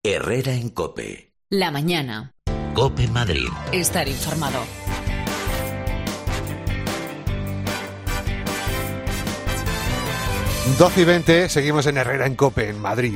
Herrera en COPE. La mañana. COPE Madrid. Estar informado. Las 12:20, seguimos en Herrera en COPE, en Madrid.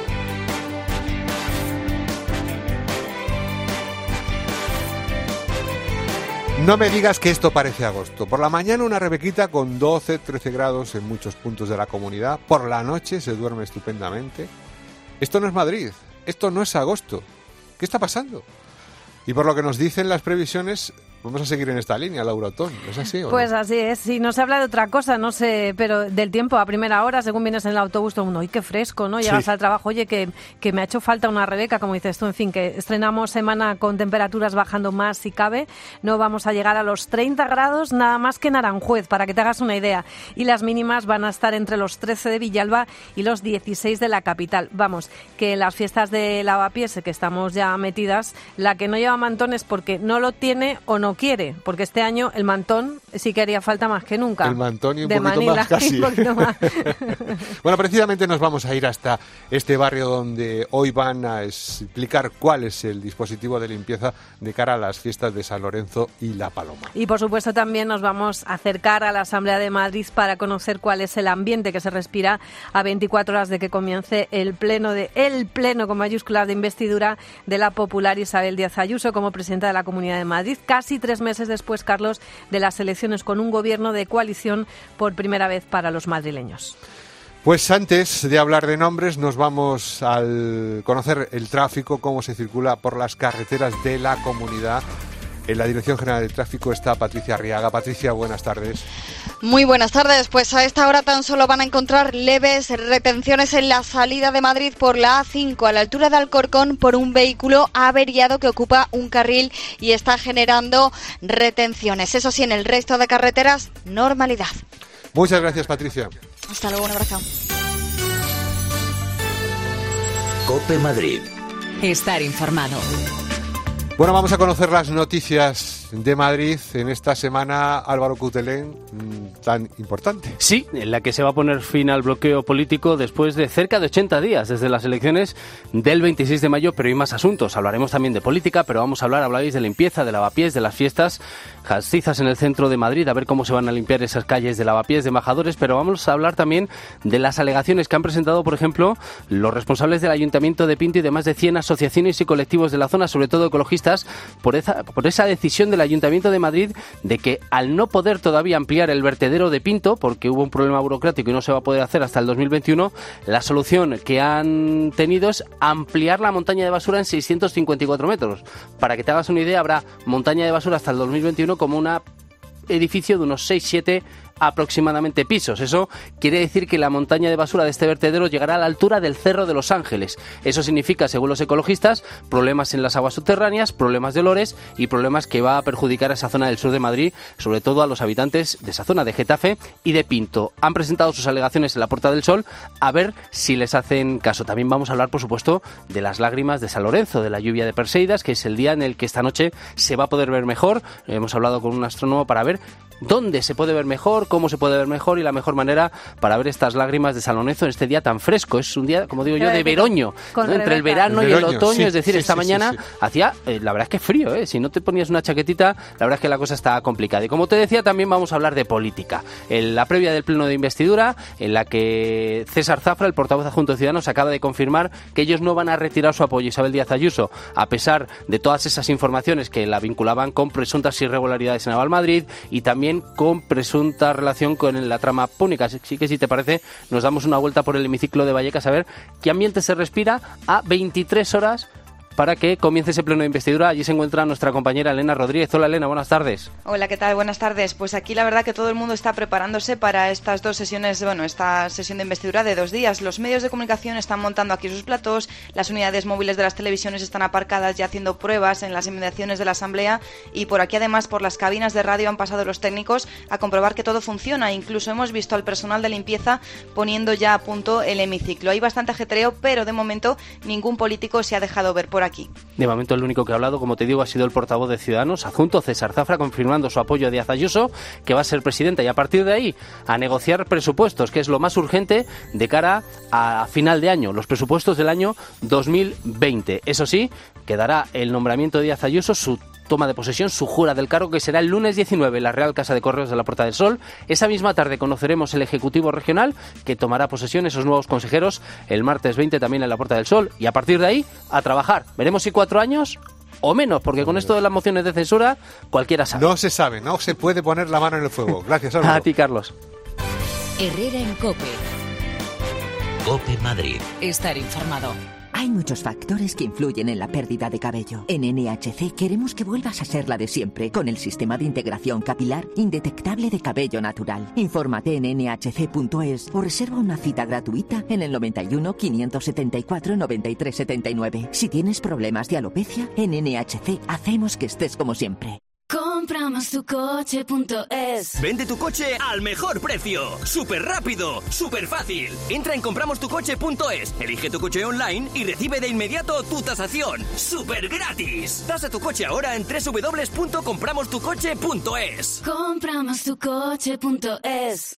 No me digas que esto parece agosto. Por la mañana una rebequita con 12, 13 grados en muchos puntos de la comunidad. Por la noche se duerme estupendamente. Esto no es Madrid, esto no es agosto. ¿Qué está pasando? Y por lo que nos dicen las previsiones, vamos a seguir en esta línea, Laura Otón. ¿Es así o no? Pues así es. Si no se habla de otra cosa, no sé, pero del tiempo a primera hora, según vienes en el autobús, todo el mundo, ¡ay, qué fresco!, ¿no? Llegas al trabajo, oye, que me ha hecho falta una Rebeca, como dices tú. En fin, que estrenamos semana con temperaturas bajando más si cabe. No vamos a llegar a los 30 grados, nada más que en Aranjuez, para que te hagas una idea. Y las mínimas van a estar entre los 13 de Villalba y los 16 de la capital. Vamos, que las fiestas de Lavapiés, que estamos ya metidas, la que no lleva mantón es porque no lo tiene o no quiere, porque este año el mantón sí que haría falta más que nunca. El mantón y un de poquito Manila, más casi. Un poquito más. Bueno, precisamente nos vamos a ir hasta este barrio donde hoy van a explicar cuál es el dispositivo de limpieza de cara a las fiestas de San Lorenzo y La Paloma. Y por supuesto también nos vamos a acercar a la Asamblea de Madrid para conocer cuál es el ambiente que se respira a 24 horas de que comience el pleno con mayúsculas de investidura de la popular Isabel Díaz Ayuso como presidenta de la Comunidad de Madrid. Casi 3 meses después, Carlos, de las elecciones, con un gobierno de coalición por primera vez para los madrileños. Pues antes de hablar de nombres, nos vamos al conocer el tráfico, cómo se circula por las carreteras de la comunidad. En la Dirección General de Tráfico está Patricia Arriaga. Patricia, buenas tardes. Muy buenas tardes. Pues a esta hora tan solo van a encontrar leves retenciones en la salida de Madrid por la A5 a la altura de Alcorcón por un vehículo averiado que ocupa un carril y está generando retenciones. Eso sí, en el resto de carreteras, normalidad. Muchas gracias, Patricia. Hasta luego, un abrazo. COPE Madrid. Estar informado. Bueno, vamos a conocer las noticias de Madrid en esta semana, Álvaro Cutelén, tan importante. Sí, en la que se va a poner fin al bloqueo político después de cerca de 80 días desde las elecciones del 26 de mayo, pero hay más asuntos. Hablaremos también de política, pero habláis de limpieza, de lavapiés, de las fiestas castizas en el centro de Madrid, a ver cómo se van a limpiar esas calles de lavapiés, de embajadores, pero vamos a hablar también de las alegaciones que han presentado, por ejemplo, los responsables del Ayuntamiento de Pinto y de más de 100 asociaciones y colectivos de la zona, sobre todo ecologistas, por esa decisión del Ayuntamiento de Madrid de que al no poder todavía ampliar el vertedero de Pinto, porque hubo un problema burocrático y no se va a poder hacer hasta el 2021, la solución que han tenido es ampliar la montaña de basura en 654 metros. Para que te hagas una idea, habrá montaña de basura hasta el 2021 como un edificio de unos 6-7 aproximadamente pisos. Eso quiere decir que la montaña de basura de este vertedero llegará a la altura del Cerro de los Ángeles. Eso significa, según los ecologistas, problemas en las aguas subterráneas, problemas de olores y problemas que va a perjudicar a esa zona del sur de Madrid, sobre todo a los habitantes de esa zona de Getafe y de Pinto. Han presentado sus alegaciones en la Puerta del Sol, a ver si les hacen caso. También vamos a hablar, por supuesto, de las lágrimas de San Lorenzo, de la lluvia de Perseidas, que es el día en el que esta noche se va a poder ver mejor. Hemos hablado con un astrónomo para ver dónde se puede ver mejor, cómo se puede ver mejor y la mejor manera para ver estas lágrimas de San Lorenzo en este día tan fresco. Es un día, como digo yo, de veroño, ¿no? Entre el verano y el otoño, sí, es decir, esta mañana hacía, la verdad es que frío, si no te ponías una chaquetita, la verdad es que la cosa está complicada. Y como te decía, también vamos a hablar de política. En la previa del pleno de investidura, en la que César Zafra, el portavoz adjunto de Ciudadanos, acaba de confirmar que ellos no van a retirar su apoyo a Isabel Díaz Ayuso, a pesar de todas esas informaciones que la vinculaban con presuntas irregularidades en Aval Madrid y también con presunta relación con la trama púnica. Así que, si te parece, nos damos una vuelta por el hemiciclo de Vallecas a ver qué ambiente se respira a 23 horas para que comience ese pleno de investidura. Allí se encuentra nuestra compañera Elena Rodríguez. Hola, Elena, buenas tardes. Hola, ¿qué tal? Buenas tardes. Pues aquí la verdad que todo el mundo está preparándose para estas dos sesiones, esta sesión de investidura de 2 días. Los medios de comunicación están montando aquí sus platós, las unidades móviles de las televisiones están aparcadas ya haciendo pruebas en las inmediaciones de la Asamblea y por aquí además por las cabinas de radio han pasado los técnicos a comprobar que todo funciona. Incluso hemos visto al personal de limpieza poniendo ya a punto el hemiciclo. Hay bastante ajetreo, pero de momento ningún político se ha dejado ver por por aquí. De momento el único que ha hablado, como te digo, ha sido el portavoz de Ciudadanos, adjunto César Zafra, confirmando su apoyo a Díaz Ayuso, que va a ser presidenta, y a partir de ahí a negociar presupuestos, que es lo más urgente de cara a final de año, los presupuestos del año 2020. Eso sí, quedará el nombramiento de Díaz Ayuso, su toma de posesión, su jura del cargo, que será el lunes 19 en la Real Casa de Correos de la Puerta del Sol. Esa misma tarde conoceremos el Ejecutivo Regional, que tomará posesión, esos nuevos consejeros, el martes 20 también en la Puerta del Sol, y a partir de ahí a trabajar. Veremos si 4 años o menos, porque con esto de las mociones de censura cualquiera sabe. No se sabe, no se puede poner la mano en el fuego. Gracias, Álvaro. A ti, Carlos. Herrera en COPE. COPE Madrid. Estar informado. Hay muchos factores que influyen en la pérdida de cabello. En NHC queremos que vuelvas a ser la de siempre, con el sistema de integración capilar indetectable de cabello natural. Infórmate en nhc.es o reserva una cita gratuita en el 91 574 93 79. Si tienes problemas de alopecia, en NHC hacemos que estés como siempre. Compramostucoche.es. Vende tu coche al mejor precio. Súper rápido, súper fácil. Entra en compramostucoche.es, elige tu coche online y recibe de inmediato tu tasación. ¡Súper gratis! Tasa tu coche ahora en www.compramostucoche.es. Compramostucoche.es.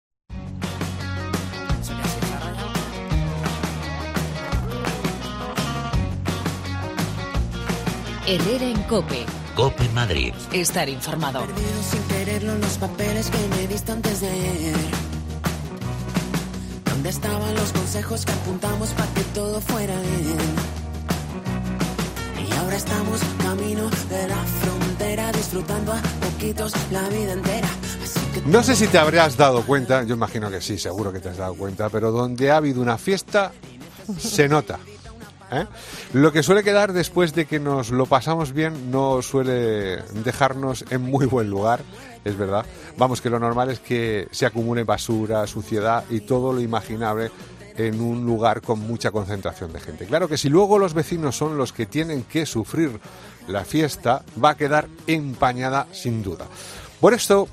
Herrera en COPE. COPE Madrid. Estar informado. Perdido sin quererlo los papeles que me diste antes de ayer. ¿Dónde estaban los consejos que apuntamos para que todo fuera bien? Y ahora estamos camino de la frontera, disfrutando a poquitos la vida entera. No sé si te habrás dado cuenta, yo imagino que sí, seguro que te has dado cuenta, pero donde ha habido una fiesta, se nota. Lo que suele quedar después de que nos lo pasamos bien no suele dejarnos en muy buen lugar, es verdad. Vamos, que lo normal es que se acumule basura, suciedad y todo lo imaginable en un lugar con mucha concentración de gente. Claro que si luego los vecinos son los que tienen que sufrir la fiesta, va a quedar empañada sin duda. Por eso,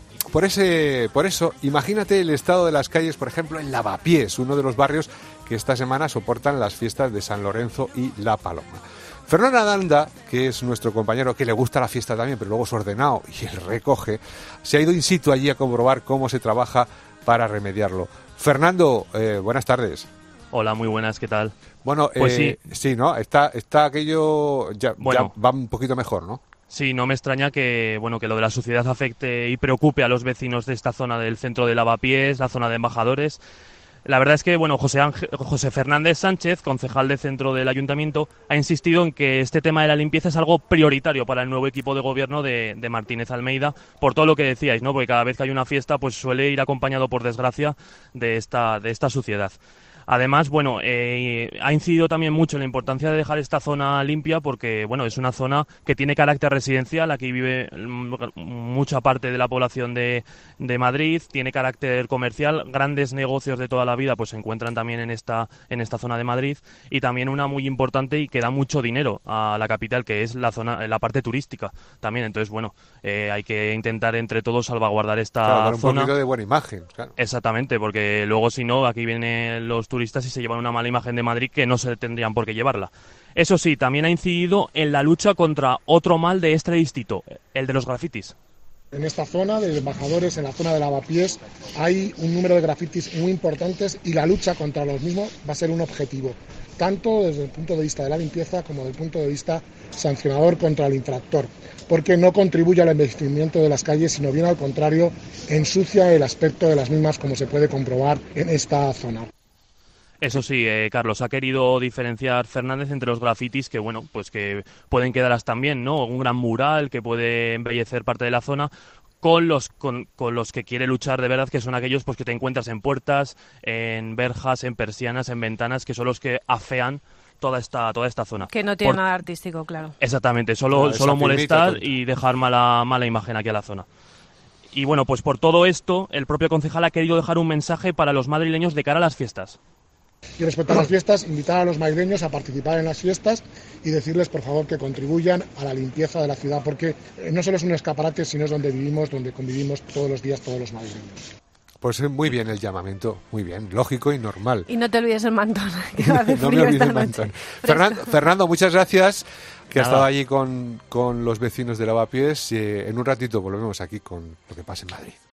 imagínate el estado de las calles, por ejemplo, en Lavapiés, uno de los barrios que esta semana soportan las fiestas de San Lorenzo y La Paloma. Fernando Aranda, que es nuestro compañero que le gusta la fiesta también, pero luego es ordenado y él recoge, se ha ido in situ allí a comprobar cómo se trabaja para remediarlo. Fernando, buenas tardes. Hola, muy buenas, ¿qué tal? Bueno, pues sí, ¿no? Está aquello, ya va un poquito mejor, ¿no? Sí, no me extraña que lo de la suciedad afecte y preocupe a los vecinos de esta zona del centro de Lavapiés, la zona de Embajadores. La verdad es que, José Fernández Sánchez, concejal de centro del ayuntamiento, ha insistido en que este tema de la limpieza es algo prioritario para el nuevo equipo de gobierno de Martínez Almeida, por todo lo que decíais, ¿no? Porque cada vez que hay una fiesta, pues suele ir acompañado, por desgracia, de esta suciedad. Además, ha incidido también mucho en la importancia de dejar esta zona limpia porque, es una zona que tiene carácter residencial, aquí vive mucha parte de la población de Madrid, tiene carácter comercial, grandes negocios de toda la vida pues se encuentran también en esta zona de Madrid, y también una muy importante y que da mucho dinero a la capital, que es la parte turística también. Entonces, hay que intentar entre todos salvaguardar esta zona. Un poquito de buena imagen, claro. Exactamente, porque luego si no, aquí vienen los turistas y se llevan una mala imagen de Madrid que no se tendrían por qué llevarla. Eso sí, también ha incidido en la lucha contra otro mal de este distrito, el de los grafitis. En esta zona de Embajadores, en la zona de Lavapiés, hay un número de grafitis muy importantes y la lucha contra los mismos va a ser un objetivo, tanto desde el punto de vista de la limpieza como desde el punto de vista sancionador contra el infractor, porque no contribuye al embellecimiento de las calles, sino bien al contrario, ensucia el aspecto de las mismas, como se puede comprobar en esta zona. Eso sí, Carlos, ha querido diferenciar Fernández entre los grafitis que, que pueden quedar hasta bien, ¿no? Un gran mural que puede embellecer parte de la zona, con los que quiere luchar de verdad, que son aquellos pues que te encuentras en puertas, en verjas, en persianas, en ventanas, que son los que afean toda esta zona. Que no tiene nada artístico, claro. Exactamente, solo molestar y dejar mala imagen aquí a la zona. Y pues por todo esto, el propio concejal ha querido dejar un mensaje para los madrileños de cara a las fiestas. Y respecto a las fiestas, invitar a los madrileños a participar en las fiestas y decirles, por favor, que contribuyan a la limpieza de la ciudad, porque no solo es un escaparate, sino es donde vivimos, donde convivimos todos los días todos los madrileños. Pues muy bien el llamamiento, muy bien, lógico y normal. Y no te olvides el mantón, que va a hacer No me frío olvides esta el noche. mantón. Fernando, muchas gracias, que has Nada. estado allí con los vecinos de Lavapiés. En un ratito volvemos aquí con lo que pasa en Madrid.